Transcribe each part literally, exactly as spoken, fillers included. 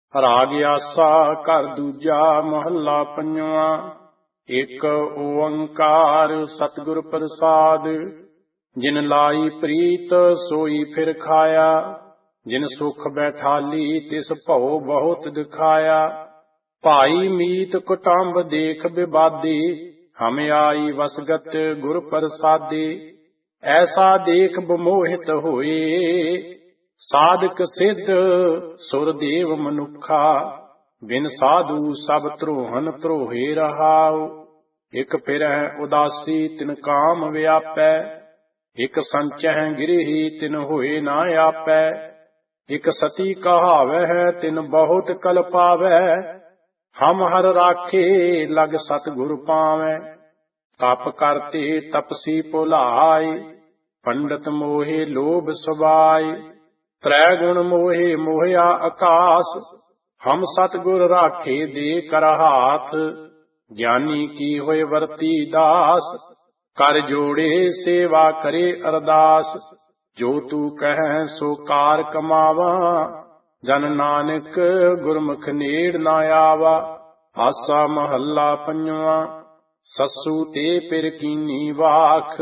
ਰਾਗ ਆਸਾ ਘਰ ਦੂਜਾ ਮਹੱਲਾ ਪੰਜਵਾਂ। ਇੱਕ ਓੰਕਾਰ ਸਤਿਗੁਰ ਪ੍ਰਸਾਦ। ਜਿਨ ਲਾਈ ਪ੍ਰੀਤ ਸੋਈ ਫਿਰ ਖਾਇਆ। ਜਿਨ ਸੁਖ ਬੈਠਾਲੀ ਤਿਸ ਭਉ ਬਹੁਤ ਦਿਖਾਇਆ। ਭਾਈ ਮੀਤ ਕੁਟੰਬ ਦੇਖ ਬਿਬਾਦੀ। ਹਮ ਆਈ ਵਸਗਤ ਗੁਰ ਪ੍ਰਸਾਦੀ। ਐਸਾ ਦੇਖ ਬਮੋਹਿਤ ਹੋਏ। ਸਾਧਕ ਸਿੱਧ ਸੁਰਦੇਵ ਮਨੁੱਖਾ। ਬਿਨ ਸਾਧੂ ਸਭ ਧਰੋਹਨ ਧਰੋਹੇ ਰਹਾਉ। ਇਕ ਫਿਰਹਿ ਉਦਾਸੀ ਤਿਨ ਕਾਮ ਵਿਆਪੈ। ਇਕ ਸੰਚਹਿ ਗਿਰਹੀ ਤਿਨ ਹੋਏ ਨਾ ਆਪੈ। ਇਕ ਸਤੀ ਕਹਾਵਹਿ ਤਿਨ ਬਹੁਤ ਕਲ ਪਾਵੈ। ਹਮ ਹਰ ਰਾਖੇ ਲਗ ਸਤਿਗੁਰ ਪਾਵੈ। ਤਪ ਕਰਤੇ ਤਪਸੀ ਭੁਲਾਏ। ਪੰਡਤ ਮੋਹੇ ਲੋਭ ਸੁਭਾਏ। ਤ੍ਰੈ ਗੁਣ ਮੋਹੇ ਮੋਹਿਆ ਆਕਾਸ। ਹਮ ਸਤਿਗੁਰ ਰਾਖੇ ਦੇ ਕਰ ਹਾਥ। ਗਿਆਨੀ ਕੀ ਹੋਏ ਵਰਤੀ ਦਾਸ। ਕਰ ਜੋੜੇ ਸੇਵਾ ਕਰੇ ਅਰਦਾਸ। ਜੋ ਤੂੰ ਕਹਿ ਸੋ ਕਾਰ ਕਮਾਵਾ। ਜਨ ਨਾਨਕ ਗੁਰਮੁਖ ਨੇੜ ਨਾ ਆਵਾ। ਆਸਾ ਮਹੱਲਾ ਪੰਜਵਾਂ। ਸੱਸੂ ਤੇ ਪਿਰ ਕੀਨੀ ਵਾਖ।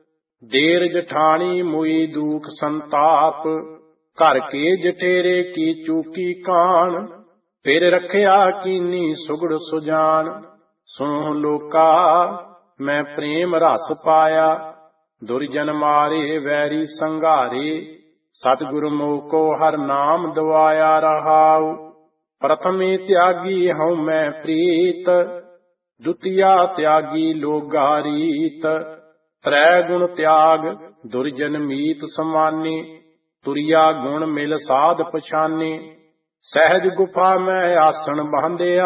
ਦੇਰ ਜਠਾਣੀ ਮੁਈ ਦੂਖ ਸੰਤਾਪ। ਘਰ ਕੇ ਜਠੇਰੇ ਕੀ ਚੂਕੀ ਕਾਣ। ਫਿਰ ਰਖਿਆ ਕੀਨੀ ਸੁਗੜ ਸੁਜਾਨ। ਸੁਣੋ ਲੋਕਾ ਮੈਂ ਪ੍ਰੇਮ ਰਸ ਪਾਇਆ। ਦੁਰਜਨ ਮਾਰੇ ਵੈਰੀ ਸੰਘਾਰੇ। ਸਤਿਗੁਰ ਮੋਕੋ ਹਰ ਨਾਮ ਦਵਾਇਆ ਰਹਾਉ। ਪ੍ਰਥਮੇ ਤਿਆਗੀ ਹਉ ਮੈਂ ਪ੍ਰੀਤ। ਦੁਤੀਆ ਤਿਆਗੀ ਲੋਗਾ ਰੀਤ। ਤ੍ਰੈ ਗੁਣ ਤਿਆਗ ਦੁਰਜਨ ਮੀਤ ਸਮਾਨੇ। ਤੁਰਿਆ ਗੁਣ ਮਿਲ ਸਾਧ ਪਛਾਨੇ। ਸਹਿਜ ਗੁਫਾ ਮੈਂ ਆਸਣ ਬਾਂਧਿਆ।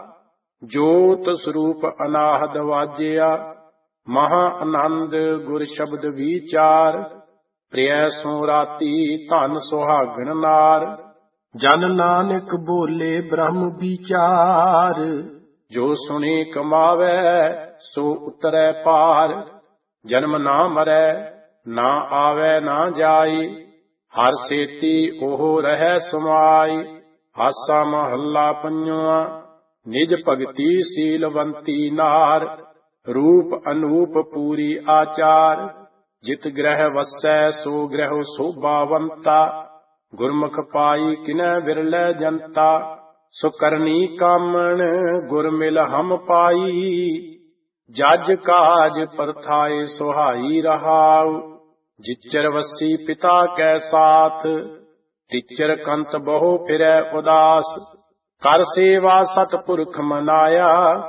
ਜੋਤ ਸਰੂਪ ਅਨਾਹਦ ਵਾਜਿਆ। ਮਹਾ ਆਨੰਦ ਗੁਰ ਸ਼ਬਦ ਵਿਚਾਰ। ਪ੍ਰਿਯ ਸੋ ਰਾਤੀ ਧਨ ਸੁਹਾਗਣ ਨਾਰ। ਜਨ ਨਾਨਕ ਬੋਲੇ ਬ੍ਰਹਮ ਵਿਚਾਰ। ਜੋ ਸੁਣੇ ਕਮਾਵੈ ਸੋ ਉਤਰੈ ਪਾਰ। ਜਨਮ ਨਾ ਮਰੈ ਨਾ ਆਵੈ ਨਾ ਜਾਈ। ਹਰ ਸੇਤੀ ਉਹ ਰਹਿ ਸਮਾਈ। ਆਸਾ ਮਹੱਲਾ ਪੰਜਵਾਂ। ਨਿਜ ਭਗਤੀ ਸੀਲਵੰਤੀ ਨਾਰ। ਰੂਪ ਅਨੂਪ ਪੂਰੀ ਆਚਾਰ। ਜਿਤ ਗ੍ਰਹਿ ਵਸੈ ਸੋ ਗ੍ਰਹਿ ਸੋਭਾਵੰਤਾ। ਗੁਰਮੁਖ ਪਾਈ ਕਿਨੈ ਵਿਰਲੇ ਜਨਤਾ। ਸੋ ਕਰਨੀ ਕਾਮਣ ਗੁਰ ਮਿਲ ਹਮ ਪਾਈ। ਜਜ ਕਾਜ ਪਰਥਾਏ ਸੁਹਾਈ ਰਹਾਉ। ਜਿਚਰ ਵਸੀ ਪਿਤਾ ਕੈ ਸਾਥ। ਤਿਚਰ ਕੰਤ ਬਹੁ ਫਿਰੈ ਉਦਾਸ। ਕਰ ਸੇਵਾ ਸਤਿਪੁਰਖ ਮਨਾਇਆ।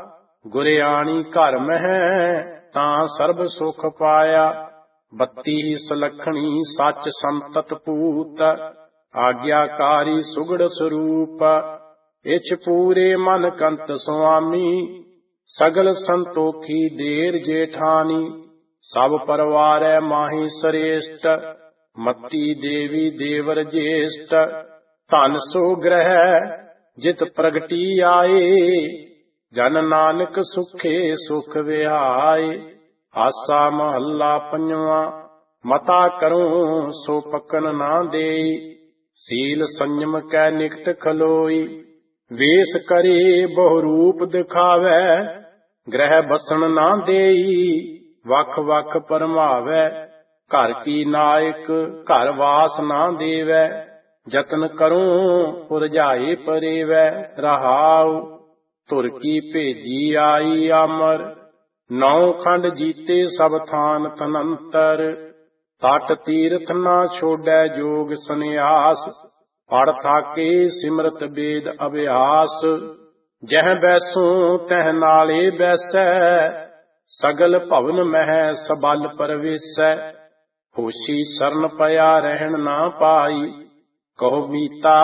ਗੁਰਿਆਣੀ ਘਰ ਮਹਿ ਤਾਂ ਸਰਬ ਸੁਖ ਪਾਇਆ। ਬੱਤੀ ਸੁਲੱਖਣੀ ਸੱਚ ਸੰਤਤ ਪੂਤ। ਆਗਿਆਕਾਰੀ ਸੁਗੜ ਸਰੂਪ। ਇਛ ਪੂਰੇ ਮਨ ਕੰਤ ਸੁਆਮੀ। ਸਗਲ ਸੰਤੋਖੀ ਦੇਰ ਜੇਠਾਨੀ। ਸਭ ਪਰਵਾਰੈ ਮਾਹੀ ਸਰੇਸ਼ਟ। ਮਤੀ ਦੇਵੀ ਦੇਵਰ ਜੇਸ਼ਟ। ਧਨ ਸੋ ਗ੍ਰਹਿ ਜਿਤ ਪ੍ਰਗਟੀ ਆਏ। ਜਨ ਨਾਨਕ ਸੁਖੇ ਸੁਖ ਵਿਹਾਏ। ਆਸਾ ਮਹੱਲਾ ਪੰਜਵਾਂ। ਮਤਾ ਕਰੂੰ ਸੋ ਪਕਨ ਨਾ ਦੇਈ। ਸੀਲ ਸੰਜਮ ਕੈ ਨਿਕਟ ਖਲੋਈ। ਵੇਸ ਕਰੇ ਬਹੁ ਰੂਪ ਦਿਖਾਵੈ। ਗ੍ਰਹਿ ਬਸਣ ਨਾ ਦੇਈ। ਵਖ ਵਖ ਪਰਮਾਵੈ। ਘਰ ਕੀ ਨਾਇਕ ਘਰ ਵਾਸ ਨਾ ਦੇਵੈ। ਜਤਨ ਕਰੂੰ ਪੁਰਜਾਏ ਪਰੇਵੈ ਰਹਾਉ। ਧੁਰ ਕੀ ਭੇਜੀ ਆਈ ਅਮਰ। ਨੌ ਖੰਡ ਜੀਤੇ ਸਭ ਥਾਨ ਤਨੰਤਰ। ਤਟ ਤੀਰਥ ਨਾ ਛੋੜੈ ਜੋਗ ਸੰਨਿਆਸ। ਪੜ ਥਾਕੇ ਸਿਮਰਤ ਬੇਦ ਅਭਿਆਸ। ਜਹ ਬੈਸੂੰ ਤਹ ਨਾਲੇ ਬੈਸੈ। ਸਗਲ ਭਵਨ ਮਹਿ ਸਬਲ ਪਰਵੇਸੈ। ਹੋਸ਼ੀ ਸਰਨ ਪਿਆ ਰਹਿਣ ਨਾ ਪਾਈ। ਕਹੋ ਮੀਤਾ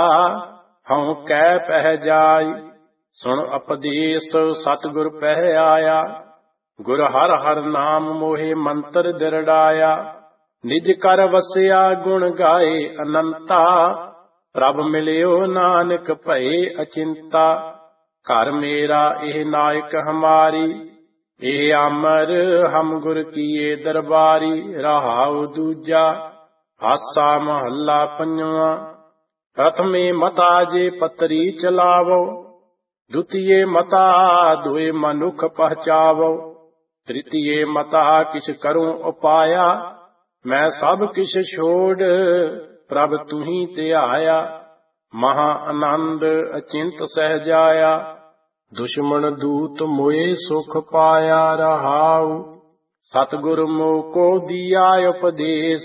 ਹਉ ਕਹਿ ਪਹਿ ਜਾਈ। ਸੁਣ ਉਪਦੇਸ਼ ਸਤਿਗੁਰ ਪਹਿ ਆਇਆ। ਗੁਰ ਹਰ ਹਰ ਨਾਮ ਮੋਹਿ ਮੰਤਰ ਦਿਰੜਾਇਆ। ਨਿਜ ਕਰ ਵਸਿਆ ਗੁਣ ਗਾਏ ਅਨੰਤਾ। ਪ੍ਰਭ ਮਿਲਿਓ ਨਾਨਕ ਭਏ ਅਚਿੰਤਾ। ਘਰ ਮੇਰਾ ਇਹ ਨਾਇਕ ਹਮਾਰੀ। ਇਹ ਅਮਰ ਹਮ ਗੁਰ ਕੀਏ ਦਰਬਾਰੀ। ਰਹਾਉ ਦੂਜਾ। ਆਸਾ ਮਹੱਲਾ ਪੰਜਵਾਂ। प्रथमे मता जे पतरी चलावो, द्वितीय मता दुए मनुख पहचावो, तृतीय मता किछ करूं उपाया, मैं सब किछ छोड़ प्रभ तुही ते आया। महा आनंद अचिंत सहजाया, दुश्मन दूत मोए सुख पाया रहाऊ। सतगुर मोको दिया उपदेश,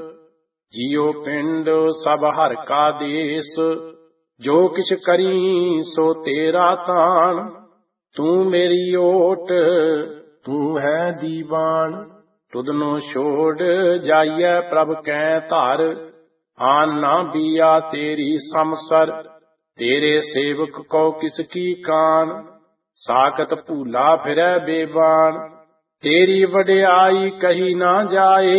जियो पिंड सब हर का देश। जो किछ करी सो तेरा तान, तू मेरी ओट तू है दीवान। तुदनो छोड़ जाइए प्रभ कै धार, आन ना बिया तेरी समसर। तेरे सेवक को किसकी कान, साकत भूला फिरै बेबान। तेरी वड्याई कही ना जाए,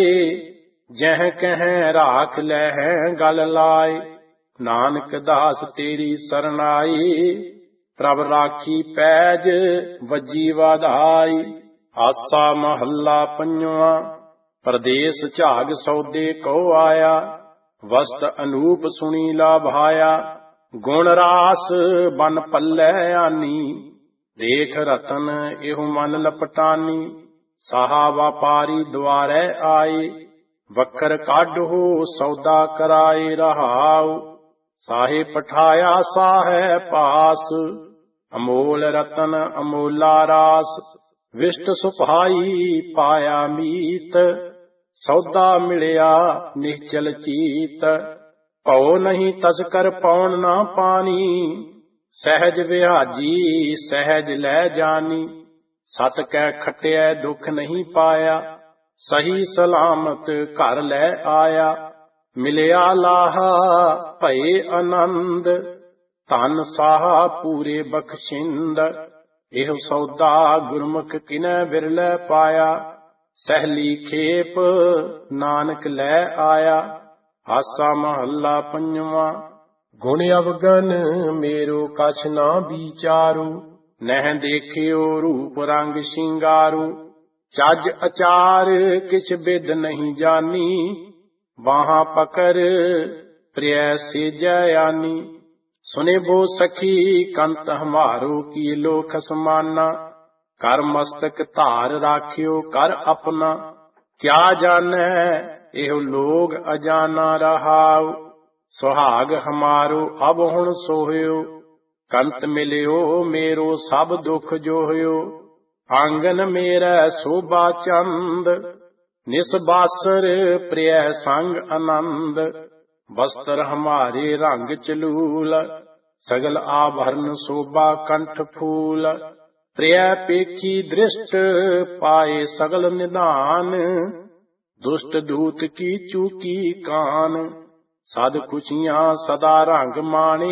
जह कह राख लह गल लाए। नानक दास तेरी सरनाई, प्रभ राखी पैज वजी वाधाई। आसा महला पंजवा, प्रदेश झाग सौदे को आया। वस्त अनूप सुनी लाभाया, गुण रास बन पल्लै आनी। देख रतन एहु मन लपटानी, साहा व्यापारी द्वारे आए। वक्र काढो सौदा कराए रहाऊ, साहे पठाया साहे पास। अमोल रतन अमोला रास, विष्ट सुभाई पाया मीत। सौदा मिलिया निश्चल चीत, पौ नहीं तस्कर पौन ना पानी। सहज विहाजी सहज लै जानी, सत कै खटिया दुख नहीं पाया। सही सलामत घर लै आया, मिलिया लाहा भये आनंद। धन साहा पूरे बख्शिंद, एह सौदा गुरमुख किनै बिरलै पाया। सहली खेप नानक लै आया। आसा महला पंजवा, गुण अवगन मेरो कछ ना विचारू। नह देखियो रूप रंग शिंगारू, चज अचार किछ बिद नहीं जानी। बाहा पकर प्रिय सेजयानी, सुने बो सखी कंत हमारो की लोक समाना। कर मस्तक धार राखियो कर अपना, क्या जाने एहो लोग अजाना रहाऊ। सुहाग हमारो अब हुण सोहयो, कंत मिलियो मेरो सब दुख जोहयो। आंगन मेरा शोभा चंद, निसबासर प्रिय संग आनंद। वस्त्र हमारे रंग चलूल, सगल आभरण शोभा कंठ फूल। प्रिय पेखी दृष्ट पाए सगल निदान, दुष्ट दूत की चूकी कान। सद खुशियां सदा रंग माने,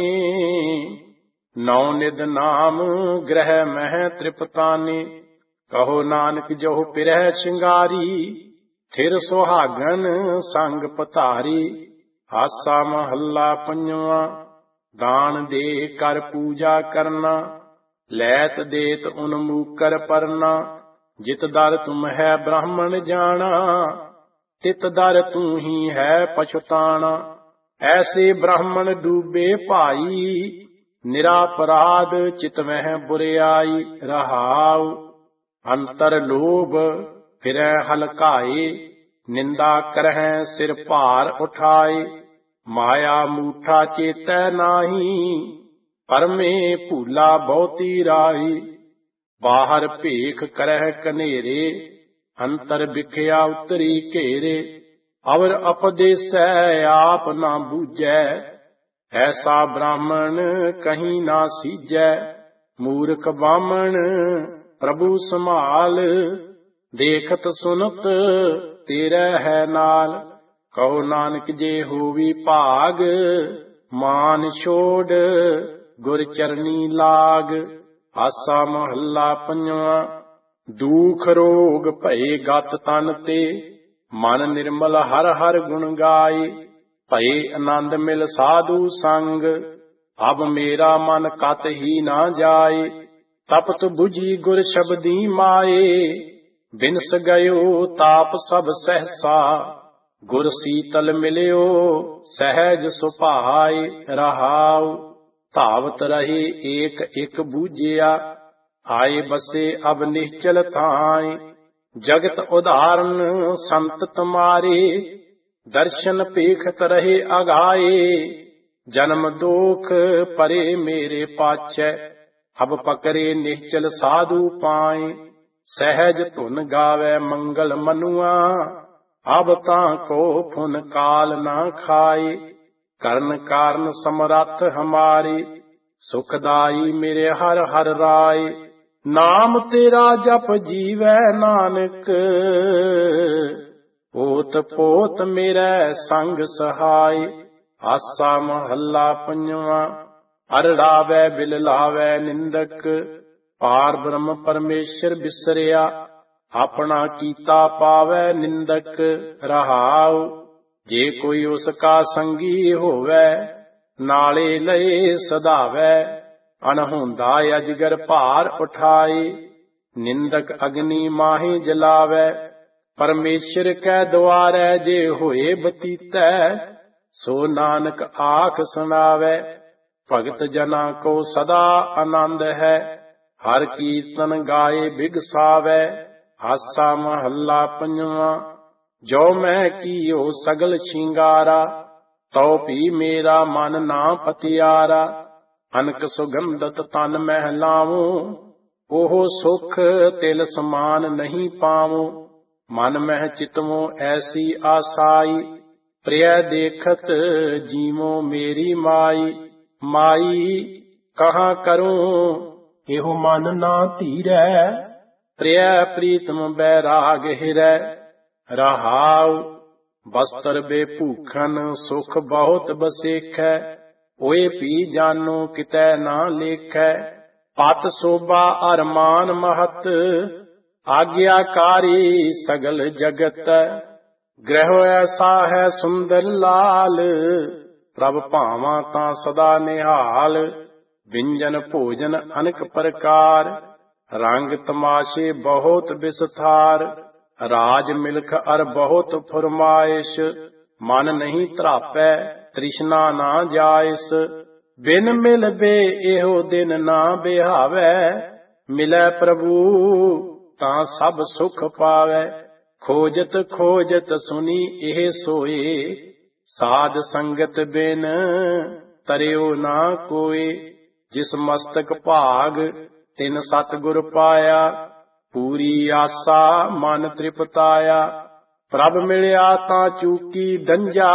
नौ निद नाम ग्रह मह तृपताने। कहो नानक जो पिरह शिंगारी, थिर सुहागन संग पतारी। आसा महला पंजवा, दान दे कर पूजा करना। लैत देत उन्मूकर परना, जित दर तुम है ब्राह्मण जाना। तित दर तू ही है पछताना। ऐसे ब्राह्मण डूबे भाई, निरापराध चित में बुरियाई रहाऊ। अंतर लोभ फिरै हलकाए, निंदा करह सिर भार उठाए। माया मूठा चेतै नाही, परमे भूला बहुती राही। बाहर भीख करह कनेरे, अंतर बिखया उतरी घेरे। अवर उपदेसै आप ना बूझै, ऐसा ब्राह्मण कहीं ना सीजै। मूर्ख बामण प्रभु संभाल, देखत सुनत तेरे है नाल। कहो नानक जे होवी भाग, मान छोड़ गुर चरनी लाग। आसा महला पंजवा, दुख रोग भये गत तन ते, मन निर्मल हर हर गुण गाए। भये आनंद मिल साधु संग, अब मेरा मन कत ही ना जाए। तपत बुझी गुर शब्दी माए, बिनस गयो ताप सब सहसा। ਗੁਰ ਸੀਤਲ ਮਿਲਿਓ ਸਹਿਜ ਸੁਭਾਏ ਰਹਾਉ। ਧਾਵਤ ਰਹੇ ਏਕ ਇੱਕ ਬੂਝਿਆ ਆਏ ਬਸੇ ਅਬ ਨਿਸ਼ਚਲ ਥਾਏ। ਜਗਤ ਉਦਾਹਰਨ ਸੰਤ ਤੁਮਾਰੇ ਦਰਸ਼ਨ ਪੇਖਤ ਰਹੇ ਅਗਾਏ। ਜਨਮ ਦੋਖ ਪਰੇ ਮੇਰੇ ਪਾਛੈ ਅਬ ਪਕਰੇ ਨਿਸ਼ਚਲ ਸਾਧੂ ਪਾਏ। ਸਹਿਜ ਧੁਨ ਗਾਵੇ ਮੰਗਲ ਮਨੁਆ ਅਬ ਤਾਂ ਕੋ ਫੁਨ ਕਾਲ ਨਾ ਖਾਏ। ਕਰਨ ਕਾਰਨ ਸਮਰੱਥ ਹਮਾਰੇ ਸੁਖਦਾਈ ਮੇਰੇ ਹਰ ਹਰ ਰਾਏ। ਨਾਮ ਤੇਰਾ ਜਪ ਜੀਵੈ ਨਾਨਕ ਓਤ ਪੋਤ ਮੇਰੇ ਸੰਗ ਸਹਾਈ। ਆਸਾ ਮਹੱਲਾ ਪੰਜਵਾਂ। ਅਰੜਾਵੇ ਬਿਲ ਲਾਵੇ ਨਿੰਦਕ ਪਾਰ ਬ੍ਰਹਮ ਪਰਮੇਸ਼ਰ ਬਿਸਰਿਆ। ਆਪਣਾ ਕੀਤਾ ਪਾਵੇ ਨਿੰਦਕ ਰਹਾਉ। ਜੇ ਕੋਈ ਉਸ ਕਾ ਸੰਗੀ ਹੋਵੇ ਨਾਲੇ ਲਏ ਸਦਾਵੇ। ਅਣਹੋਂਦਾ ਅਜਗਰ ਭਾਰ ਉਠਾਏ ਨਿੰਦਕ ਅਗਨੀ ਮਾਹੀ ਜਲਾਵੇ। ਪਰਮੇਸ਼ਰ ਕੈ ਦੁਆਰੇ ਜੇ ਹੋਏ ਬਤੀਤੈ ਸੋ ਨਾਨਕ ਆਖ ਸੁਣਾਵੇ। ਭਗਤ ਜਨਾਂ ਕੋ ਸਦਾ ਆਨੰਦ ਹੈ ਹਰ ਕੀਰਤਨ ਗਾਏ ਬਿਗਸਾਵੇ। ਆਸਾ ਮਹੱਲਾ ਪੰਜਵਾਂ। ਜੋ ਮੈਂ ਕੀਓ ਸਗਲ ਸ਼ਿੰਗਾਰਾ ਤਉ ਭੀ ਮੇਰਾ ਮਨ ਨਾ ਪਤਿਆਰਾ। ਅਨਕ ਸੁਗੰਧਤ ਤਨ ਮਹਿ ਲਾਵੂੰ ਉਹ ਸੁਖ ਤਿਲ ਸਮਾਨ ਨਹੀਂ ਪਾਵੂੰ। ਮਨ ਮਹਿ ਚਿਤਵੋਂ ਐਸੀ ਆਸਾਈ ਪ੍ਰਿਯ ਦੇਖਤ ਜੀਵੋ ਮੇਰੀ ਮਾਈ। ਮਾਈ ਕਹਾਂ ਕਰੂੰ ਇਹੋ ਮਨ ਨਾ ਧੀਰੈ ਪ੍ਰਿਯ ਪ੍ਰੀਤਮ ਬੈਰਾਗ ਹਿਰੈ। ਰਹਾਉ ਬਸਤਰ ਬੇ ਭੂਖਨ ਸੁਖ ਬਹੁਤ ਬਸੇਖੈ। ਓਏ ਪੀ ਜਾਨੋ ਕਿਤੈ ਨਾ ਲੇਖੈ। ਪਤ ਸੋਭਾ ਅਰਮਾਨ ਮਹਤ ਆਗਿਆਕਾਰੀ ਸਗਲ ਜਗਤ। ਗ੍ਰਹਿ ਐਸਾ ਹੈ ਸੁੰਦਰ ਲਾਲ ਪ੍ਰਭ ਭਾਵਾਂ ਤਾਂ ਸਦਾ ਨਿਹਾਲ। ਵਿੰਜਨ ਭੋਜਨ ਅਨੇਕ ਪ੍ਰਕਾਰ ਰੰਗ ਤਮਾਸ਼ੇ ਬਹੁਤ ਵਿਸਥਾਰ। ਰਾਜ ਮਿਲਖ ਅਰ ਬਹੁਤ ਫਰਮਾਇਸ਼ ਮਨ ਨਹੀਂ ਧਰਾਪੈ ਤ੍ਰਿਸ਼ਨਾ ਨਾ ਜਾਇਸ। ਬਿਨ ਮਿਲ ਬੇ ਇਹੋ ਦਿਨ ਨਾ ਬਿਹਾਵੈ। ਮਿਲੈ ਪ੍ਰਭੂ ਤਾਂ ਸਭ ਸੁਖ ਪਾਵੈ। ਖੋਜਤ ਖੋਜਤ ਸੁਨੀ ਇਹ ਸੋਏ ਸਾਧ ਸੰਗਤ ਬਿਨ ਤਰਿਓ ਨਾ ਕੋਏ। ਜਿਸ ਮਸਤਕ ਭਾਗ ਤਿਨ ਸਤਿਗੁਰ ਪਾਇਆ ਪੂਰੀ ਆਸਾ ਮਨ ਤ੍ਰਿਪਤਾਇਆ। ਪ੍ਰਭ ਮਿਲਿਆ ਤਾਂ ਚੂਕੀ ਡੰਜਾ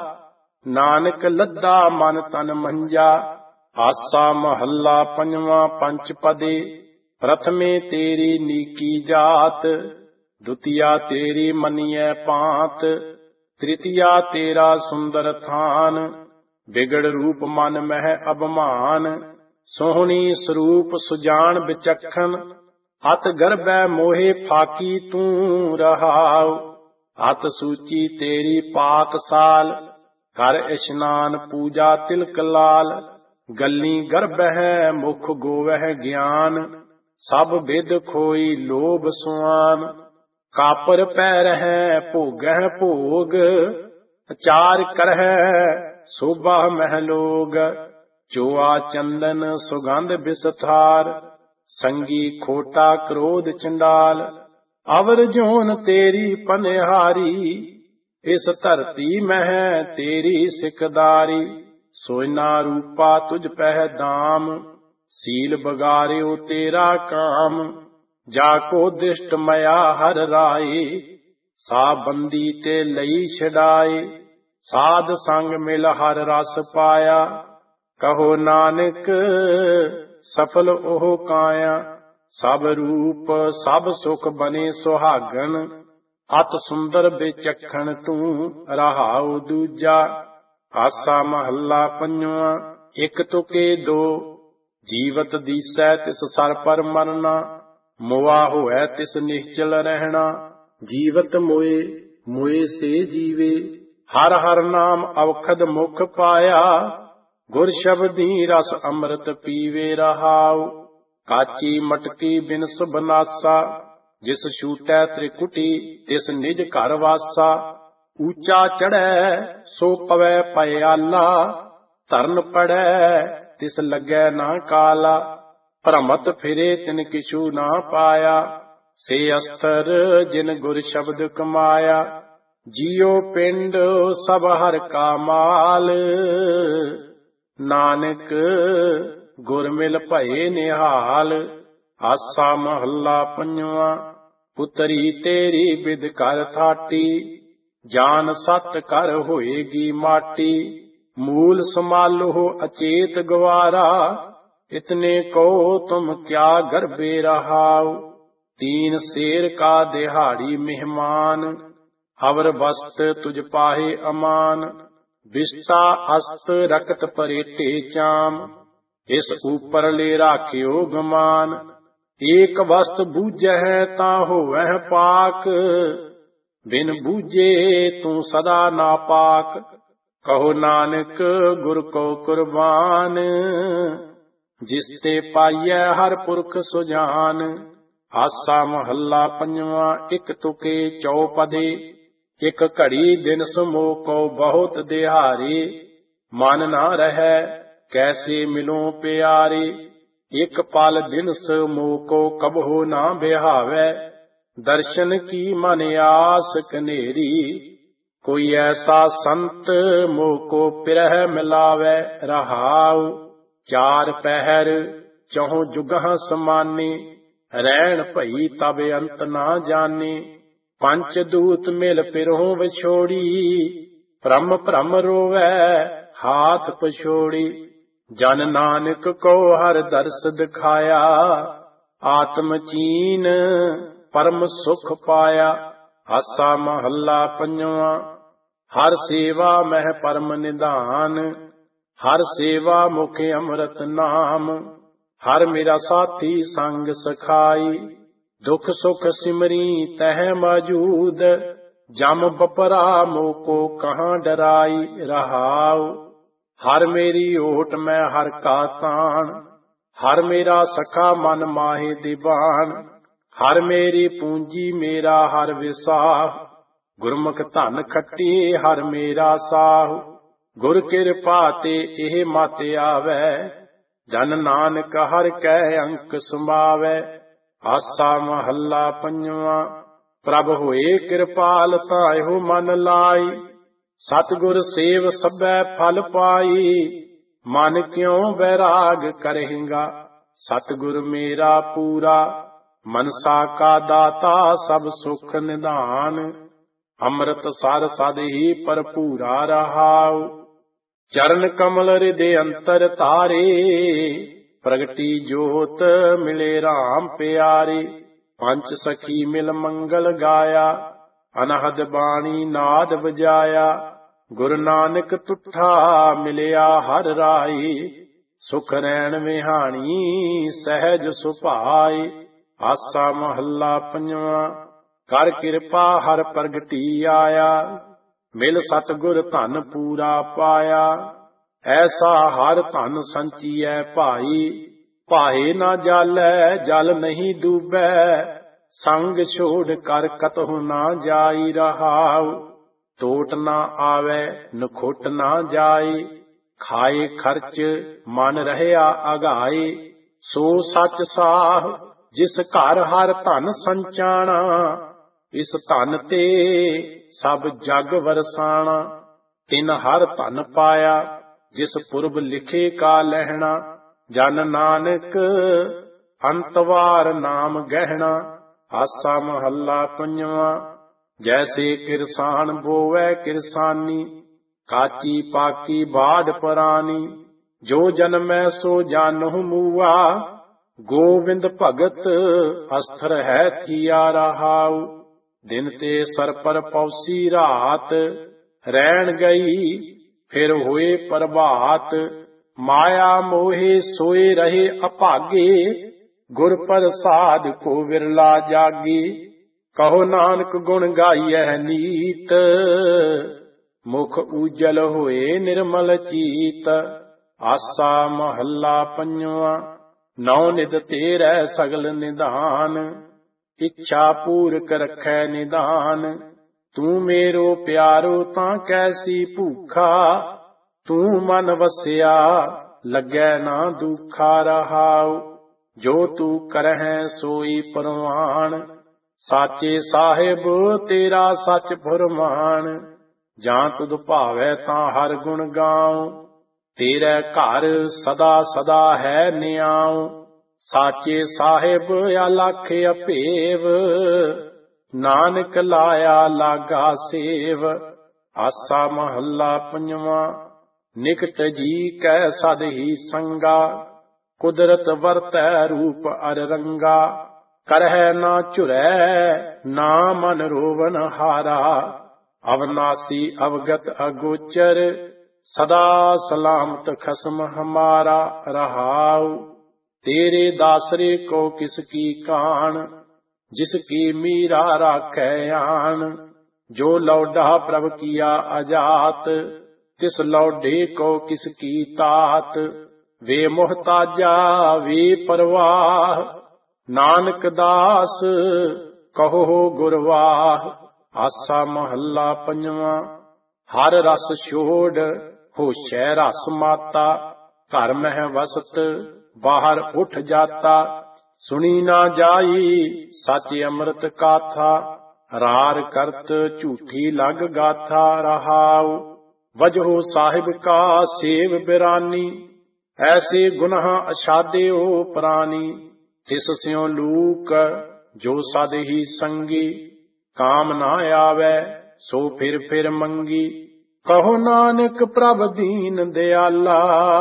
ਨਾਨਕ ਲੱਦਾ ਮਨ ਤਨ ਮੰਜਾ। ਆਸਾ ਮਹੱਲਾ ਪੰਜਵਾਂ। ਪੰਚ ਪਦੇ ਪ੍ਰਥਮੇ ਤੇਰੀ ਨੀਕੀ ਜਾਤ ਦੁਤੀਆ ਤੇਰੀ ਮਨੀਐ ਪਾਤ। ਤ੍ਰਿਤੀਆ ਤੇਰਾ ਸੁੰਦਰ ਥਾਨ ਬਿਗੜ ਰੂਪ ਮਨ ਮਹਿ ਅਭਮਾਨ। ਸੋਹਣੀ ਸਰੂਪ ਸੁਜਾਨ ਵਿਚਖਣ ਅਤ ਗਰਭੈ ਮੋਹੇ ਫਾਕੀ ਤੂੰ ਰਹਾਉ। ਅਤ ਸੂਚੀ ਤੇਰੀ ਪਾਕਸਾਲ ਕਰ ਇਸ਼ਨਾਨ ਪੂਜਾ ਤਿਲਕ ਲਾਲ। ਗੱਲੀ ਗਰਭੈ ਮੁਖ ਗੋਵਹਿ ਗਿਆਨ ਸਭ ਵਿਦ ਖੋਈ ਲੋਭ ਸੁਆਨ। ਕਾਪਰ ਪੈ ਰਹੈ ਭੋਗਹਿ ਭੋਗ ਅਚਾਰ ਕਰਹਿ ਸੋਭਾ ਮਹਿਲੋਗ। ਚੋਆ ਚੰਦਨ ਸੁਗੰਧ ਬਿਸਥਾਰ ਸੰਗੀ ਖੋਟਾ ਕ੍ਰੋਧ ਚੰਡਾਲ। ਅਵਰ ਜੋਨ ਤੇਰੀ ਪਨਿਹਾਰੀ ਇਸ ਧਰਤੀ ਮਹਿ ਤੇਰੀ ਸਿਕਦਾਰੀ। ਸੋਇਨਾ ਰੂਪਾ ਤੁਝ ਪਹਿ ਦਾਮ ਸੀਲ ਬਗਾਰਿਓ ਤੇਰਾ ਕਾਮ। ਜਾ ਕੋ ਦਿਸ਼ਟ ਮਇਆ ਹਰ ਰਾਏ ਸਾ ਬੰਦੀ ਤੇ ਲਈ ਛਡਾਏ। ਸਾਧ ਸੰਗ ਮਿਲ ਹਰ ਰਸ ਪਾਇਆ ਕਹੋ ਨਾਨਕ ਸਫਲ ਉਹ ਕਾਇਆ। ਸਭ ਰੂਪ ਸਭ ਸੁਖ ਬਨੇ ਸੁਹਾਗਣ ਅਤ ਸੁੰਦਰ ਵਿਚਖਣ ਤੂੰ ਰਹਾਉ ਦੂਜਾ। ਆਸਾ ਮਹੱਲਾ ਪੰਜਵਾਂ। ਇਕ ਤੁਕੇ ਦੋ ਜੀਵਤ ਦੀਸੈ ਤਿਸ ਸਰ ਪਰ ਮਰਨਾ। ਮੋਆ ਹੋਇ ਤਿਸ ਨਿਸ਼ਚਲ ਰਹਿਣਾ। ਜੀਵਤ ਮੋਏ ਮੋਏ ਸੇ ਜੀਵੇ ਹਰ ਹਰ ਨਾਮ ਅਵਖਦ ਮੁਖ ਪਾਇਆ। ਗੁਰ ਸ਼ਬਦੀ ਰਸ ਅੰਮ੍ਰਿਤ ਪੀਵੇ ਰਹਾਉ। ਕਾਚੀ ਮਟਕੀ ਬਿਨਸ ਬਨਾਸਾ ਜਿਸ ਛੂਟੈ ਤ੍ਰਿਕੁਟੀ ਤਿਸ ਨਿਜ ਘਰ ਵਾਸਾ। ਊਚਾ ਚੜ੍ਹੈ ਸੋ ਪਵੈ ਪਿਆਲਾ, ਧਰਨ ਪੜੈ ਤਿਸ ਲੱਗੈ ਨਾ ਕਾਲਾ, ਭ੍ਰਮਤ ਫਿਰੇ ਤਿਨ ਕਿਛੂ ਨਾ ਪਾਇਆ, ਸੇ ਅਸਥਰ ਜਿਨ ਗੁਰ ਸ਼ਬਦ ਕਮਾਇਆ, ਜੀਉ ਪਿੰਡ ਸਭ ਹਰਿ ਕਾ ਮਾਲ, ਨਾਨਕ ਗੁਰ ਮਿਲ ਭਏ ਨਿਹਾਲ। ਆਸਾ ਮਹੱਲਾ ਪੰਜਵਾਂ। ਪੁੱਤਰੀ ਤੇਰੀ ਬਿਦ ਕਰ ਥਾਟੀ, ਜਾਨ ਸਤ ਕਰ ਹੋਏਗੀ ਮਾਟੀ, ਮੂਲ ਸੰਭਾਲੋ ਅਚੇਤ ਗਵਾਰਾ, ਇਤਨੇ ਕੋ ਤੁਮ ਕਿਆ ਗਰਬੇ ਰਹਾਉ। ਤੀਨ ਸ਼ੇਰ ਕਾ ਦਿਹਾੜੀ ਮਹਿਮਾਨ, ਅਵਰ ਵਸਤ ਤੁਝ ਪਾਹੇ ਅਮਾਨ, ਵਿਸਤਾ ਅਸਤ ਰਕਤ ਪਰੇਟੇ ਚਾਮ, ਇਸ ਉਪਰਲੇ ਰਾਖਿਓ ਗਮਾਨ। ਏਕ ਵਸਤ ਬੂਝੈ ਤਾਂ ਹੋਵੈ ਪਾਕ, ਬਿਨ ਬੂਝੇ ਤੂੰ ਸਦਾ ਨਾਪਾਕ। ਕਹੋ ਨਾਨਕ ਗੁਰ ਕੋ ਕੁਰਬਾਨ, ਜਿਸ ਤੇ ਪਾਈਐ ਹਰ ਪੁਰਖ ਸੁਜਾਨ। ਆਸਾ ਮਹੱਲਾ ਪੰਜਵਾਂ। ਇੱਕ ਤੁਕੇ ਚੌਪਦੇ, ਇੱਕ ਘੜੀ ਦਿਨ ਸਮੋਹ ਕੋ ਬਹੁਤ ਦਿਹਾਰੇ, ਮਨ ਨਾ ਰਹੈ ਕੈਸੇ ਮਿਲੋ ਪਿਆਰੇ। ਇੱਕ ਪਲ ਦਿਨ ਸਮੋਹ ਕੋ ਕਬਹੁ ਨਾ ਬਿਹਾਵੈ, ਦਰਸ਼ਨ ਕੀ ਮਨ ਆਸ ਕਨੇਰੀ। ਕੋਈ ਐਸਾ ਸੰਤ ਮੋਹ ਕੋ ਪਿਰਹਿ ਮਿਲਾਵੈ ਰਹਾਉ। ਚਾਰ ਪਹਿਰ ਚਹੁ ਜੁਗਾਂ ਸਮਾਨੇ, ਰਹਿਣ ਭਈ ਤਬ ਅੰਤ ਨਾ ਜਾਣੇ। ਪੰਚ ਦੂਤ ਮਿਲ ਪਿਰਹੁ ਵਿਛੋੜੀ, ਭ੍ਰਮ ਭ੍ਰਮ ਰੋਵੈ ਹਾਥ ਪਛੋੜੀ। ਜਨ ਨਾਨਕ ਕੋ ਹਰ ਦਰਸ ਦਿਖਾਇਆ, ਆਤਮ ਚੀਨ ਪਰਮ ਸੁਖ ਪਾਇਆ। ਆਸਾ ਮਹੱਲਾ ਪੰਜਵਾਂ। ਹਰ ਸੇਵਾ ਮਹਿ ਪਰਮ ਨਿਧਾਨ, ਹਰ ਸੇਵਾ ਮੁਖ ਅੰਮ੍ਰਿਤ ਨਾਮ। ਹਰ ਮੇਰਾ ਸਾਥੀ ਸੰਗ ਸਖਾਈ, ਦੁਖ ਸੁਖ ਸਿਮਰੀ ਤਹਿ ਮੌਜੂਦ। ਜਮ ਬਪਰਾ ਮੋਹ ਕੋ ਕਹਾਂ ਡਰਾਈ ਰਹਾਉ। ਹਰ ਮੇਰੀ ਓਟ ਮੈਂ ਹਰ ਕਾ ਤਾਣ, ਹਰ ਮੇਰਾ ਸਖਾ ਮਨ ਮਾਹੇ ਦੀਵਾਨ। ਹਰ ਮੇਰੀ ਪੂੰਜੀ ਮੇਰਾ ਹਰ ਵਿਸਾਹ, ਗੁਰਮੁਖ ਧਨ ਖੱਟੀ ਹਰ ਮੇਰਾ ਸਾਹੁ। ਗੁਰ ਕਿਰਪਾ ਤੇ ਇਹ ਮਤ ਆਵੈ, ਜਨ ਨਾਨਕ ਹਰ ਕੈ ਅੰਕ ਸਮਾਵੈ। ਆਸਾ ਮਹੱਲਾ ਪੰਜਵਾਂ। ਪ੍ਰਭ ਹੋਏ ਕਿਰਪਾਲ ਤਾਂ ਇਹੋ ਮਨ ਲਾਈ, ਸਤਿਗੁਰ ਸੇਵ ਸਭੈ ਫਲ ਪਾਈ। ਮਨ ਕਿਉ ਬੈਰਾਗ ਕਰੇਂਗਾ, ਸਤਿਗੁਰ ਮੇਰਾ ਪੂਰਾ। ਮਨਸਾ ਕਾ ਦਾਤਾ ਸਭ ਸੁਖ ਨਿਧਾਨ, ਅੰਮ੍ਰਿਤ ਸਰ ਸਦ ਹੀ ਭਰਪੂਰਾ ਰਹਾਉ। ਚਰਨ ਕਮਲ ਹਿਰਦੇ ਅੰਤਰ ਧਾਰੇ, ਪ੍ਰਗਟੀ ਜੋਤ ਮਿਲੇ ਰਾਮ ਪਿਆਰੇ। ਪੰਚ ਸਖੀ ਮਿਲ ਮੰਗਲ ਗਾਇਆ, ਅਨਹਦ ਬਾਣੀ ਨਾਦ ਵਜਾਇਆ। ਗੁਰੂ ਨਾਨਕ ਤੁਠਾ ਮਿਲਿਆ ਹਰ ਰਾਈ, ਸੁਖ ਰੈਣ ਵਿਹਾਣੀ ਸਹਿਜ ਸੁਭਾਈ। ਆਸਾ ਮਹੱਲਾ ਪੰਜਵਾਂ। ਕਰ ਕਿਰਪਾ ਹਰ ਪ੍ਰਗਟੀ ਆਇਆ, ਮਿਲ ਸਤਿਗੁਰ ਧਨ ਪੂਰਾ ਪਾਇਆ। ਐਸਾ ਹਰ ਧਨ ਸੰਚੀਐ ਭਾਈ, ਭਾਏ ਨਾ ਜਾਲੈ ਜਲ ਨਹੀਂ ਡੂਬੈ। ਸੰਗ ਛੋੜ ਕਰ ਕਤਹੁ ਨਾ ਜਾਈ ਰਹਾਉ, ਟੋਟ ਨਾ ਆਵੈ ਨਖੁੱਟ ਨਾ ਜਾਏ। ਖਾਏ ਖਰਚ ਮਨ ਰਹਿਆ ਅਗਾਏ, ਸੋ ਸੱਚ ਸਾਹ ਜਿਸ ਘਰ ਹਰ ਧਨ ਸੰਚਾਣਾ। ਇਸ ਧਨ ਤੇ ਸਭ ਜਗ ਵਰਸਾਣਾ, ਤਿਨ ਹਰ ਧਨ ਪਾਇਆ ਜਿਸ ਪੁਰਬ ਲਿਖੇ ਕਾ ਲਹਿਣਾ। ਜਨ ਨਾਨਕ ਅੰਤਵਾਰ ਨਾਮ ਗਹਿਣਾ। ਆਸਾ ਮਹੱਲਾ ਪੰਜਵਾਂ। ਜੈਸੇ ਕਿਰਸਾਨ ਬੋਵੈ ਕਿਰਸਾਨੀ, ਕਾਚੀ ਪਾਕੀ ਬਾਢ ਪਰਾਨੀ। ਜੋ ਜਨਮੈ ਸੋ ਜਾਨਹੁ ਮੂਆ, ਗੋਬਿੰਦ ਭਗਤ ਅਸਥਰ ਹੈ ਥੀਆ ਰਹਾਉ। ਦਿਨ ਤੇ ਸਰ ਪਰ ਪੌਸੀ ਰਾਤ, ਰਹਿਣ ਗਈ ਫਿਰ ਹੋਏ ਪ੍ਰਭਾਤ। ਮਾਇਆ ਮੋਹੇ ਸੋਏ ਰਹੇ ਅਭਾਗੇ, ਗੁਰ ਪ੍ਰਸਾਦ ਕੋ ਵਿਰਲਾ ਜਾਗੇ। ਕਹੋ ਨਾਨਕ ਗੁਣ ਗਾਈਐ ਨੀਤ, ਮੁਖ ਉਜਲ ਹੋਏ ਨਿਰਮਲ ਚੀਤ। ਆਸਾ ਮਹੱਲਾ ਪੰਜਵਾਂ। ਨੌ ਨਿਧ ਤੇਰੈ ਸਗਲ ਨਿਧਾਨ, ਇੱਛਾ ਪੂਰਕ ਰਖੈ ਨਿਧਾਨ। ਤੂੰ ਮੇਰੋ ਪਿਆਰੋ ਤਾਂ ਕੈਸੀ ਭੂਖਾ, ਤੂੰ ਮਨ ਵਸਿਆ ਲੱਗੈ ਨਾ ਦੁਖਾ ਰਹਾਉ। ਜੋ ਤੂੰ ਕਰਹਿ ਸੋਈ ਪਰਵਾਣ, ਸਾਚੇ ਸਾਹਿਬ ਤੇਰਾ ਸੱਚ ਫੁਰਮਾਨ। ਜਾਂ ਤੁਧ ਭਾਵੈ ਤਾਂ ਹਰ ਗੁਣ ਗਾਉ, ਤੇਰੇ ਘਰ ਸਦਾ ਸਦਾ ਹੈ ਨਿਆਉ। ਸਾਚੇ ਸਾਹਿਬ ਅਲਖ ਅਭੇਵ, ਨਾਨਕ ਲਾਇਆ ਲਾਗਾ ਸੇਵ। ਆਸਾ ਮਹੱਲਾ ਪੰਜਵਾਂ। ਨਿਕਟ ਜੀ ਕੈ ਸਦ ਹੀ ਸੰਗਾ, ਕੁਦਰਤ ਵਰਤੈ ਰੂਪ ਅਰ ਰੰਗਾ। ਕਰਹਿ ਨਾ ਝੁਰੈ ਨਾ ਮਨ ਰੋਵਨ ਹਾਰਾ, ਅਵਨਾਸੀ ਅਵਗਤ ਅਗੋਚਰ। ਸਦਾ ਸਲਾਮਤ ਖਸਮ ਹਮਾਰਾ ਰਹਾਉ। ਤੇਰੇ ਦਾਸਰੇ ਕੋ ਕਿਸ ਕੀ ਕਾਣ, ਜਿਸ ਕੀ ਮੀਰਾ ਰਾਖੈ ਆਣ। ਜੋ ਲੌਡਾ ਪ੍ਰਭ ਕੀਆ ਅਜਾਤ, ਤਿਸ ਲੌਡੇ ਕੋ ਕਿਸ ਕੀ ਤਾਤ। ਵੇ ਮੁਹਤਾਜਾ ਵੇ ਪਰਵਾਹ, ਨਾਨਕ ਦਾਸ ਕਹੋ ਗੁਰਵਾਹ। ਆਸਾ ਮਹੱਲਾ ਪੰਜਵਾਂ। ਹਰ ਰਸ ਛੋੜ ਹੋਸ਼ੈ ਰਸ ਮਾਤਾ, ਘਰ ਮਹਿ ਵਸਤ ਬਾਹਰ ਉੱਠ ਜਾਤਾ। ਸੁਣੀ ਨਾ ਜਾਈ ਸੱਚ ਅੰਮ੍ਰਿਤ ਕਾਥਾ, ਰਾਰ ਕਰਤ ਝੂਠੀ ਲਗ ਗਾਥਾ ਰਹਾਉ। ਵਜਹੁ ਸਾਹਿਬ ਕਾ ਸੇਵ ਬਿਰਾਨੀ, ਐਸੇ ਗੁਨਾਹ ਅਛਾਦਿਓ ਪ੍ਰਾਨੀ। ਤਿਸ ਸਿਉ ਲੂਕ ਜੋ ਸਦ ਹੀ ਸੰਗੀ, ਕਾਮ ਨਾ ਆਵੈ ਸੋ ਫਿਰ ਫਿਰ ਮੰਗੀ। ਕਹੋ ਨਾਨਕ ਪ੍ਰਭ ਦੀਨ ਦਿਆਲਾ,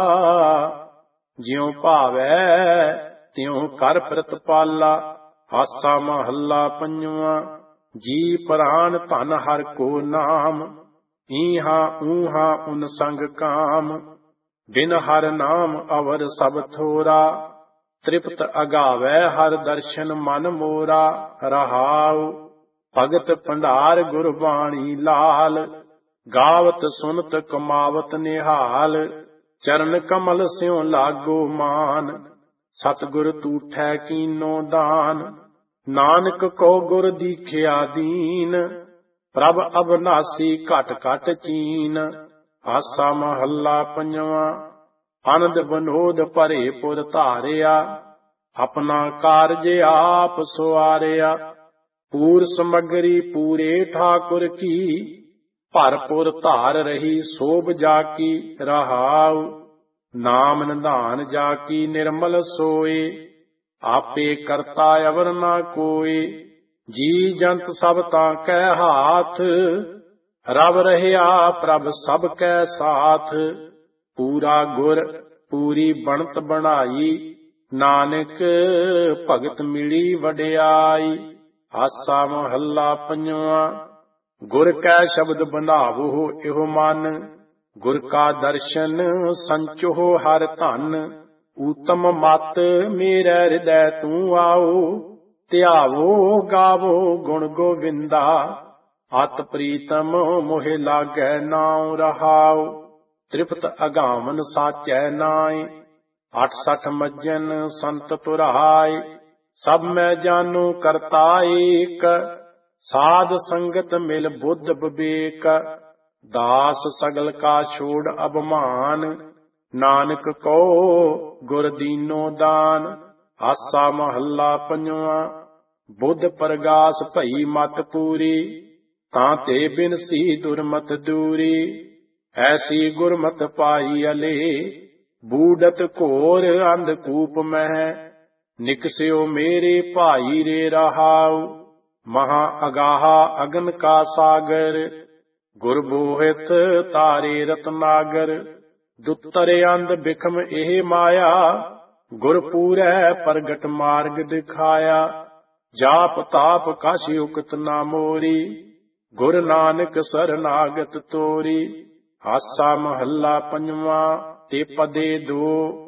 ਜਿਉ ਭਾਵੈ ਤਿਉ ਕਰ ਪ੍ਰਤਪਾਲਾ। ਆਸਾ ਮਹੱਲਾ ਪੰਜਵਾਂ। ਜੀ ਪ੍ਰਾਨ ਧਨ ਹਰ ਕੋ ਨਾਮ, ਈਹਾ ਊਹਾ ਉਨ ਸੰਗ ਕਾਮ। ਬਿਨ ਹਰ ਨਾਮ ਅਵਰ ਸਭ ਥੋਰਾ, ਤ੍ਰਿਪਤ ਅਗਾਵੈ ਹਰ ਦਰਸ਼ਨ ਮਨ ਮੋਰਾ ਰਹਾਉ। ਭਗਤ ਭੰਡਾਰ ਗੁਰਬਾਣੀ ਲਾਲ, ਗਾਵਤ ਸੁਨਤ ਕਮਾਵਤ ਨਿਹਾਲ। ਚਰਨ ਕਮਲ ਸਿਉ ਲਾਗੋ ਮਾਨ, ਸਤਿਗੁਰ ਤੂਠੈ ਕੀਨੋ ਦਾਨ। ਨਾਨਕ ਕੋ ਗੁਰ ਦੀਖਿਆ ਦੀਨ, ਪ੍ਰਭ ਅਬਨਾਸੀ ਘਟ ਘਟ ਚੀਨ। ਆਸਾ ਮਹੱਲਾ ਪੰਜਵਾਂ। ਆਨੰਦ ਬਨੋਦ ਭਰੇ ਪੁਰ ਧਾਰਿਆ, ਆਪਣਾ ਕਾਰਜ ਆਪ ਸੁਆਰਿਆ। ਪੂਰ ਸਮਗਰੀ ਪੂਰੇ ਠਾਕੁਰ ਕੀ, ਭਰਪੁਰ ਧਾਰ ਰਹੀ ਸੋਭ ਜਾ ਕੀ ਰਹਾਉ। ਨਾਮ ਨਿਧਾਨ ਜਾ ਕੀ ਨਿਰਮਲ ਸੋਏ, ਆਪੇ ਕਰਤਾ ਅਵਰ ਨਾ ਕੋਏ। ਜੀ ਜੰਤ ਸਭ ਤਾਂ ਕੈ ਹਾਥ, ਰਵ ਰਹਿਆ ਪ੍ਰਭ ਸਭ ਕੈ ਸਾਥ। ਪੂਰਾ ਗੁਰ ਪੂਰੀ ਬਣਤ ਬਣਾਈ, ਨਾਨਕ ਭਗਤ ਮਿਲੀ ਵਡਿਆਈ। ਆਸਾ ਮਹੱਲਾ ਪੰਜਵਾਂ। ਗੁਰ ਕੈ ਸ਼ਬਦ ਬਨਾਵੋ ਇਹੋ ਮਨ, ਗੁਰ ਕਾ ਦਰਸ਼ਨ ਸੰਚੋ ਹਰ ਧਨ। ਊਤਮ ਮਤ ਮੇਰੇ ਹਿਰਦੈ ਤੂੰ ਆਓ, ਧਿਆਵੋ ਗਾਵੋ ਗੁਣ ਗੋਵਿੰਦਾ। ਅਤ ਪ੍ਰੀਤਮ ਮੋਹਿ ਲਾਗੈ ਨਾਉ ਰਹਾਉ, ਤ੍ਰਿਪਤ ਅਗਾਵਨ ਸਾਚੈ ਨਾਇ। ਅਠ ਸਠ ਮੱਜਨ ਸੰਤ ਤੁਰਾਇ, ਸਭ ਮੈਂ ਜਾਨੂ ਕਰਤਾ ਏਕ। ਸਾਧ ਸੰਗਤ ਮਿਲ ਬੁੱਧ ਵਿਵੇਕ, ਦਾਸ ਸਗਲ ਕਾ ਛੋੜ ਅਭਮਾਨ। ਨਾਨਕ ਕੋ ਗੁਰ ਦੀਨੋ ਦਾਨ। ਆਸਾ ਮਹੱਲਾ ਪੰਜਵਾਂ। ਬੁੱਧ ਪ੍ਰਗਾਸ ਭਈ ਮਤ ਪੂਰੀ, ਤਾਂ ਤੇ ਬਿਨਸੀ ਦੁਰਮਤ ਦੂਰੀ। ਐਸੀ ਗੁਰਮਤ ਪਾਈ ਅਲੇ, ਬੂਡਤ ਘੋਰ ਅੰਧਕੂਪ ਮਹਿ। ਨਿਕਸਿਓ ਮੇਰੇ ਭਾਈ ਰੇ ਰਹਾਉ, ਮਹਾ ਅਗਾਹਾ ਅਗਨ ਕਾ ਸਾਗਰ। ਗੁਰ ਬੋਹਿਤ ਤਾਰੇ ਰਤਨਾਗਰ, ਦੁੱਤਰ ਅੰਧ ਬਿਖਮ ਇਹ ਮਾਇਆ। ਗੁਰ ਪੂਰੈ ਪ੍ਰਗਟ ਮਾਰਗ ਦਿਖਾਇਆ, ਜਾਪ ਤਾਪ ਕਛ ਉਕਤ ਨਾ ਮੋਰੀ। ਗੁਰ ਨਾਨਕ ਸਰਨਾਗਤ ਤੋਰੀ। ਆਸਾ ਮਹੱਲਾ ਪੰਜਵਾਂ। ਤੇ ਪਦੇ ਦੋ,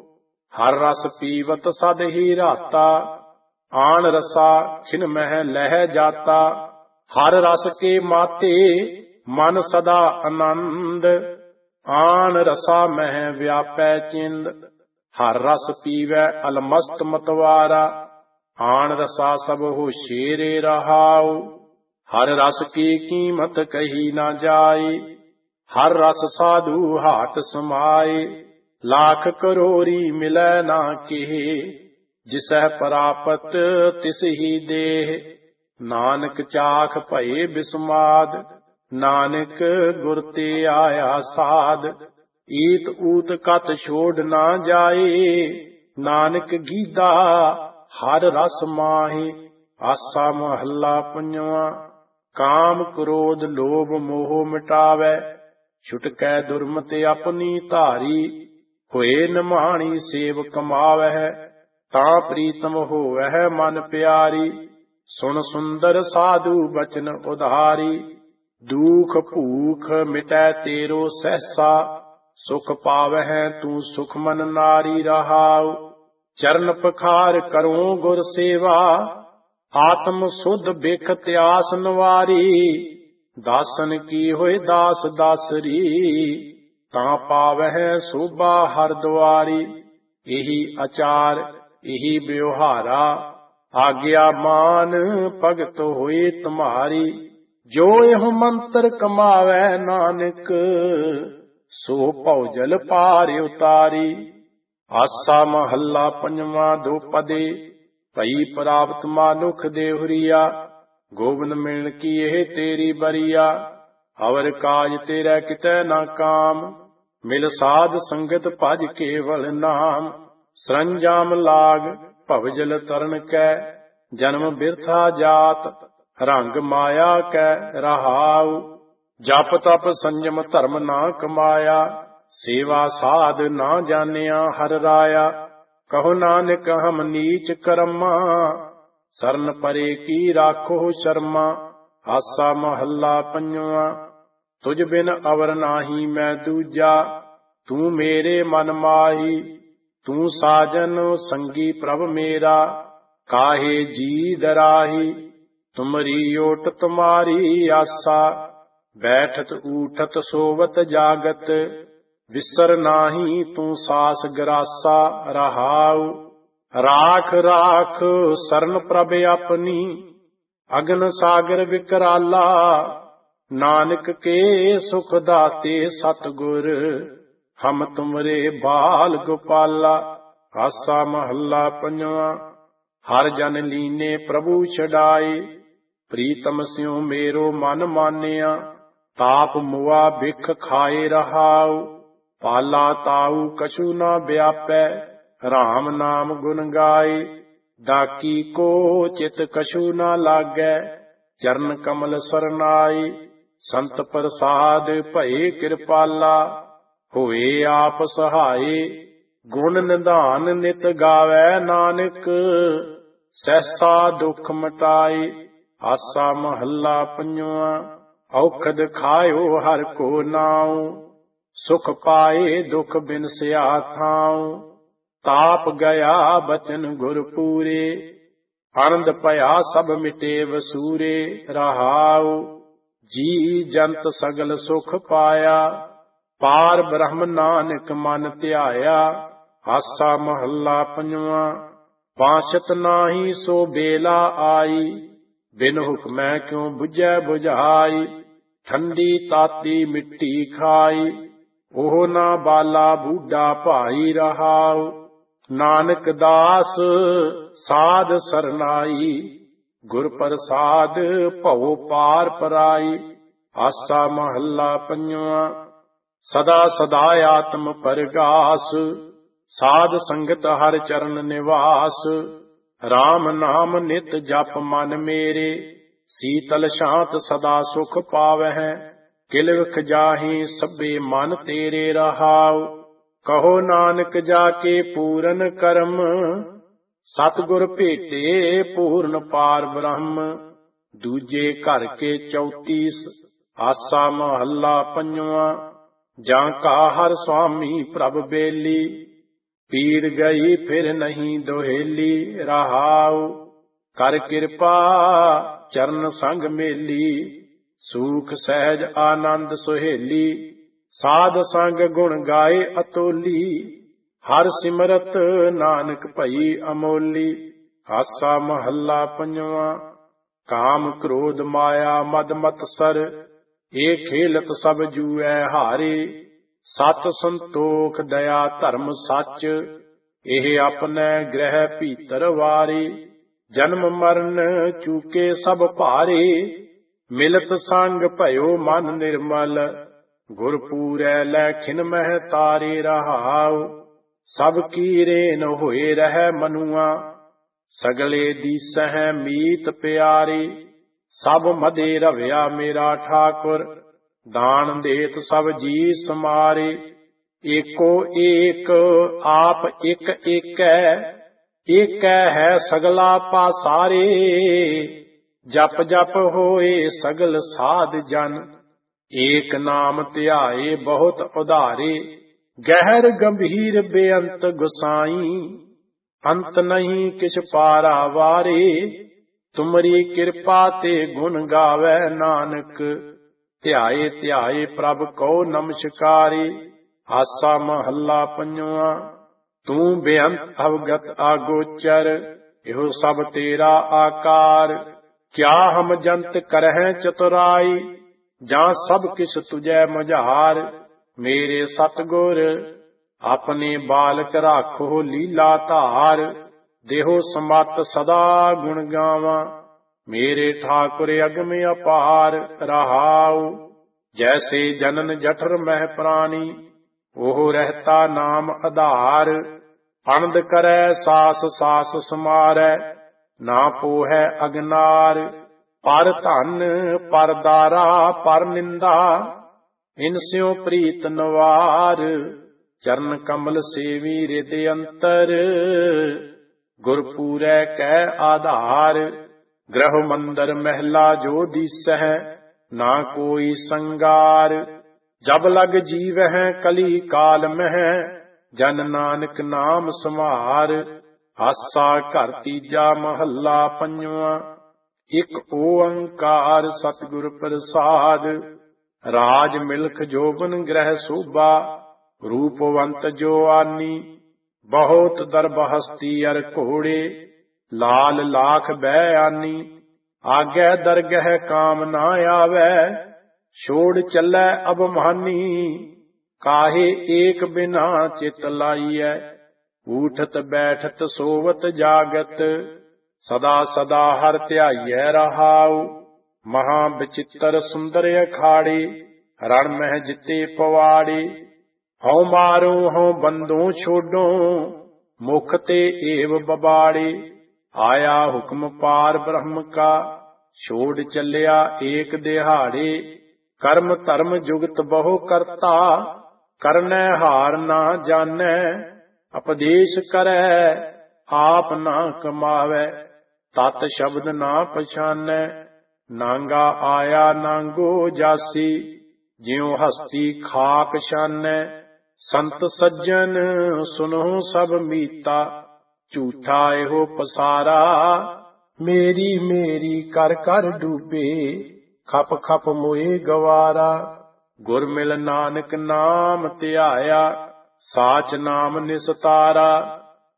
ਹਰ ਰਸ ਪੀਵਤ ਸਦ ਹੀ ਰਾਤਾ। ਆਣ ਰਸਾ ਖਿਨ ਮਹਿ ਲਹਿ ਜਾਤਾ। ਹਰ ਰਸ ਕੇ ਮਾਤੇ ਮਨ ਸਦਾ ਆਨੰਦ। ਆਣ ਰਸਾ ਮਹਿ ਵਿਆਪੈ ਚਿੰਦ। ਹਰ ਰਸ ਪੀਵੈ ਅਲਮਸਤ ਮਤਵਾਰਾ। ਆਣ ਰਸਾ ਸਭ ਹੋਸ਼ੇ ਰੇ ਰਹਾਉ। हर रस की कीमत कही ना जाए, हर रस साधु हाथ समाए। लाख करोरी मिलै ना केहे, जिसह प्रापत तिस ही देह। नानक चाख भये बिस्माद, नानक गुर ते आया साध। ईत ऊत कत छोड़ ना जाए, नानक गीदा हर रस माहे। आसा महला पंजवा। काम क्रोध लोभ मोह मिटावै, छुटकै दुर्मति अपनी धारी। होए निमाणी सेव कमावै, तां प्रीतम होवै मन प्यारी। सुन सुंदर साधु बचन उधारी, दुख भूख मिटै तेरो सहसा। सुख पावै तू सुख मन नारी रहाउ। चरण पखार करो गुर सेवा, आत्म सुध बिख त्यास नवारी। दासन की होए दास दासरी, तां पावै शोभा हर द्वारी। एही आचार एही व्यवहारा, आज्ञा मान भगत होए तुम्हारी। जो यह मंत्र कमावै नानक, सो भौजल पार उतारी। आसा महला पंजवा दो पदे। भई प्राप्त मानुख देहुरिया, गोबिंद मिलन की यह तेरी बरिया। अवर काज तेरा कितै ना काम, मिल साध संगत भज केवल नाम। सरंजाम लाग भवजल तरन कै, जन्म बिरथा जात रंग माया कै रहाउ। जप तप संयम धर्म ना कमाया, सेवा साध ना जानिया हर राया। कहो नानक हम नीच कर्मा, सरन परे की राखो शर्मा। आसा महला पंजवा। तुझ बिन अवर नाही मैं दूजा, तू मेरे मन माही। तू साजन संगी प्रभ मेरा, काहे जी दराही। तुमरी ओट तुम्हारी आसा, बैठत ऊठत सोवत जागत। विसर नाही तू सास गरासा रहाउ। राख राख सरन प्रभ अपनी, अगन सागर विकराला। नानक के सुख दाते सतगुर, हम तुमरे बाल गोपाला। आसा महला पंजवा। हर जन लीने प्रभु छड़ाए, प्रीतम स्यों मेरो मन मानिया। ताप मुआ बिख खाए रहाउ, पाला ताऊ कछु न व्यापै। राम नाम गुण गाए, डाकी को चित कछु न लागै। चरण कमल सरनाई, संत प्रसाद भये कृपाला। होए आप सहाय, गुण निधान नित गावै नानक। सहसा दुख मिटाए। आसा महला पंजवा। औखद खायो हर को नाउ, सुख पाए दुख बिनसिया थाऊ। ताप गया बचन गुर पूरे, आनंद पया सब मिटे वसूरे रहाउ। जी जंत सगल सुख पाया, पार ब्रह्म नानक मन ध्याया। आसा महला पंजवा। पांचत नाही सो बेला आई, बिन हुक्मै क्यों बुझै बुझाई। ठंडी ताती मिट्टी खाई, ओह ना बाला बूढ़ा भाई रहाउ। नानक दास साध सरनाई, गुर प्रसाद भव पार पराई। आसा महला पंजवा। सदा सदा आत्म परगास, साध संगत हर चरण निवास। राम नाम नित जप मन मेरे, सीतल शांत सदा सुख पावै। किलविख जाहि सभे मन तेरे रहाउ। कहो नानक जाके पूरन करम, सतगुर भेटे पूर्ण पार ब्रह्म। दूजे घर के चौतीस। आसा महला पंजवा। जां का हर स्वामी प्रभ बेली, पीर गई फिर नहीं दोहेली रहाउ। कर कृपा चरण संग मेली, सूख सहज आनंद सुहेली। साध संग गुण गाए अतोली, हर सिमरत नानक भई अमोली। आसा महला पंजवा। ਕਾਮ ਕ੍ਰੋਧ ਮਾਇਆ ਮਦ ਮਤਸਰ, ਇਹ ਖੇਲਤ ਸਭ ਜੂਐ ਹਾਰੇ। ਸਤ ਸੰਤੋਖ ਦਇਆ ਧਰਮ ਸੱਚ, ਇਹ ਆਪਣੇ ਗ੍ਰਹਿ ਭੀਤਰ ਵਾਰੇ। ਜਨਮ ਮਰਨ ਚੂਕੇ ਸਭ ਭਾਰੇ, ਮਿਲਤ ਸੰਗ ਭਇਓ ਮਨ ਨਿਰਮਲ। ਗੁਰ ਪੂਰੈ ਲੈ ਖਿਨ ਮਹਿ ਤਾਰੇ ਰਹਾਉ, ਸਭ ਕੀ ਰੇਨ ਹੋਏ ਰਹਿ ਮਨੁਆ। ਸਗਲੇ ਦੀਸਹਿ ਮੀਤ ਪਿਆਰੇ, ਸਭ ਮਦੇ ਰਵਿਆ ਮੇਰਾ ਠਾਕੁਰ। ਦਾਨ ਦੇਤ ਸਭ ਜੀ ਸਮਾਰੇ, ਏਕੋ ਏਕ ਆਪ ਇਕ ਏਕੈ। ਏਕੈ ਹੈ ਸਗਲਾ ਪਾਸਾਰੇ, ਜਪ ਜਪ ਹੋਏ ਸਗਲ ਸਾਧ ਜਨ। ਏਕ ਨਾਮ ਧਿਆਏ ਬਹੁਤ ਉਧਾਰੇ, ਗਹਿਰ ਗੰਭੀਰ ਬੇਅੰਤ ਗੁਸਾਈ। ਅੰਤ ਨਹੀਂ ਕਿਛ ਪਾਰਾ ਵਾਰੇ, ਤੁਮਰੀ ਕਿਰਪਾ ਤੇ ਗੁਣ ਗਾਵੇ ਨਾਨਕ। ਧਿਆਏ ਧਿਆਏ ਪ੍ਰਭ ਕਉ ਨਮਸਕਾਰੇ, ਆਸਾ ਮਹੱਲਾ ਪੰਜਵਾ। ਤੂੰ ਬੇਅੰਤ ਅਵਗਤ ਆਗੋਚਰ, ਇਹੋ ਸਭ ਤੇਰਾ ਆਕਾਰ। ਕਿਆ ਹਮ ਜੰਤ ਕਰਹਿ ਚਤੁਰਾਈ, ਜਾਂ ਸਭ ਕਿਛ ਤੁਝੈ ਮੁਝਾਰ। ਮੇਰੇ ਸਤਿਗੁਰ ਆਪਣੇ ਬਾਲਕ ਰਾਖੋ ਲੀਲਾ ਧਾਰ, ਦੇਹੋ ਸਮਤ ਸਦਾ ਗੁਣ ਗਾਵਾਂ। ਮੇਰੇ ਠਾਕੁਰ ਅਗਮ ਅਪਾਰ ਰਹਾਉ, ਜੈਸੇ ਜਨਨ ਜਠਰ ਮਹਿ ਪ੍ਰਾਣੀ। ਉਹ ਰਹਿਤਾ ਨਾਮ ਆਧਾਰ, ਅਨੰਦ ਕਰੈ ਸਾਸ ਸਾਸ ਸਮਾਰੈ। ਨਾ ਪੋਹੈ ਅਗਨਾਰ, ਪਰ ਧਨ ਪਰ ਦਾਰਾ ਪਰ ਨਿੰਦਾ। ਇਨ ਸਿਉ ਪ੍ਰੀਤ ਨਵਾਰ, ਚਰਨ ਕਮਲ ਸੇਵੀ ਰਿਦ ਅੰਤਰ। ਗੁਰ ਪੂਰੈ ਕੈ ਆਧਾਰ, ਗ੍ਰਹ ਮੰਦਰ ਮਹਿਲਾ ਜੋ ਦੀਸਹਿ। ਨਾ ਕੋਈ ਸੰਗਾਰ, ਜਬ ਲਗ ਜੀਵਹਿ ਕਲੀ ਕਾਲ ਮਹਿ। ਜਨ ਨਾਨਕ ਨਾਮ ਸਮਾਰ, ਆਸਾ ਘਰ ਤੀਜਾ ਮਹੱਲਾ ਪੰਜਵਾ। ਇਕ ਓੰਕਾਰ ਸਤਿਗੁਰ ਪ੍ਰਸਾਦ, ਰਾਜ ਮਿਲਖ ਜੋਬਨ ਗ੍ਰਹਿ ਸੋਭਾ। ਰੂਪਵੰਤ ਜੋ ਆਨੀ, ਬਹੁਤ ਦਰਬ ਹਸਤੀ ਅਰ ਘੋੜੇ। ਲਾਲ ਲਾਖ ਬਹਿ ਆਨੀ, ਆਗੈ ਦਰਗਹਿ ਕਾਮ ਨਾ ਆਵੈ। ਛੋੜ ਚੱਲੈ ਅਭਮਾਨੀ, ਕਾਹੇ ਏਕ ਬਿਨਾ ਚਿਤ ਲਾਈਐ। ਊਠਤ ਬੈਠਤ ਸੋਵਤ ਜਾਗਤ, ਸਦਾ ਸਦਾ ਹਰ ਧਿਆਈਐ ਰਹਾਉ। ਮਹਾ ਬਚਿੱਤਰ ਸੁੰਦਰ ਅਖਾੜੇ, ਰਣ ਮਹਿ ਜਿੱਤੇ ਪਵਾੜੇ। ਹਉ ਮਾਰੋ ਹਉ ਬੰਦੋ ਛੋਡੋ, ਮੁਖ ਤੇ ਏਵ ਬਬਾੜੇ। ਆਇਆ ਹੁਕਮ ਪਾਰ ਬ੍ਰਹਮ ਕਾ, ਛੋੜ ਚੱਲਿਆ ਏਕ ਦਿਹਾੜੇ। ਕਰਮ ਧਰਮ ਜੁਗਤ ਬਹੁ ਕਰਤਾ, ਕਰਨੈ ਹਾਰ ਨਾ ਜਾਣੈ। ਉਪਦੇਸ਼ ਕਰੈ ਆਪ ਨਾ ਕਮਾਵੈ, ਤਤ ਸ਼ਬਦ ਨਾ ਪਛਾਨੈ। ਨਾਂਗਾ ਆਇਆ ਨਾਂਗੋ ਜਾਸੀ, ਜਿਉ ਹਸਤੀ ਖਾਕ ਛਾਨੈ। ਸੰਤ ਸੱਜਣ ਸੁਨੋ ਸਭ ਮੀਤਾ, ਝੂਠਾ ਇਹੋ ਪਸਾਰਾ। ਮੇਰੀ ਮੇਰੀ ਕਰ ਕਰ ਡੂਬੇ, ਖਪ ਖਪ ਮੋਏ ਗਵਾਰਾ। ਗੁਰ ਮਿਲ ਨਾਨਕ ਨਾਮ ਧਿਆਇਆ, ਸਾਚ ਨਾਮ ਨਿਸਤਾਰਾ।